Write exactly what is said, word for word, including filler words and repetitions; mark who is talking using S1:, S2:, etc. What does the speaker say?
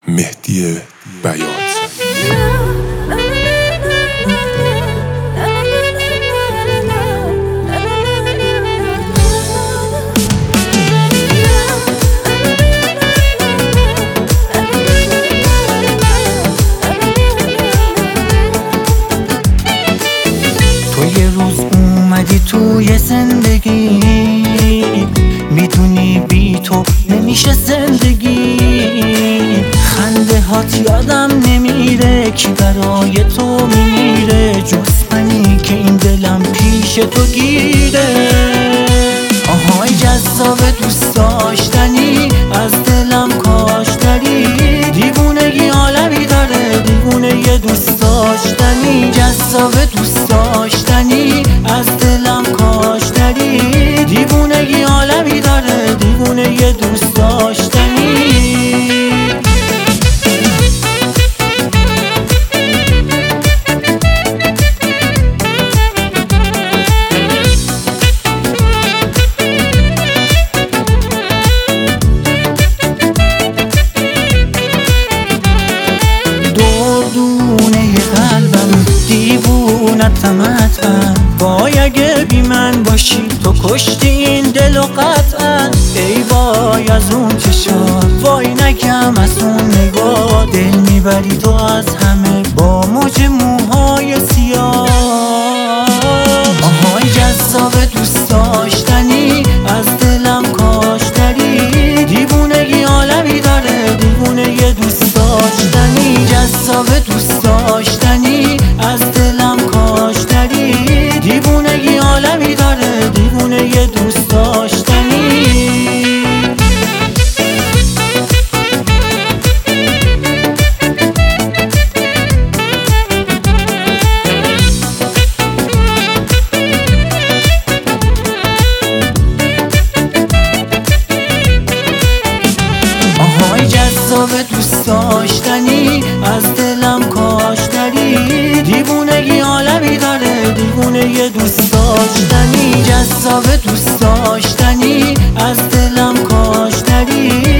S1: مهدی بیات.
S2: تو یه روز اومدی توی زندگی، میدونی بی تو نمیشه زندگی. خنده هات یادم نمیره، کی برای تو میمیره جز منی که این دلم پیش تو گیره. آهای جذاب دوست داشتنی، از دلم کاش داری. دیوونگی عالمی داره، دیوونه یه دوست داشتنی. جذاب دوست داشتنی، از دلم کاش داری. دیوونگی عالمی داره، دیوونه یه دوست داشتنی. تمتعن وای اگه بی من باشی تو کشتی این دل و قطعا. ای وای از اون چشات، وای نکم از اون نگاه. دل میبری تو از همه با موج موهای سیاه. آهای جذاب دوست داشتنی، از دلم کاش داری. دیوونگی عالمی داره، دیوونه یه دوست داشتنی. جذاب دوست داشتنی، از دلم کاش داری. دیوونگی عالمی داره، دیوونه یه دوست داشتنی. آهای جذاب دوست داشتنی، از دلم کاش داری. دیوونگی عالمی داره، دیوونه یه دوست داشتنی. جذاب دوست داشتنی، از دلم کاش داری.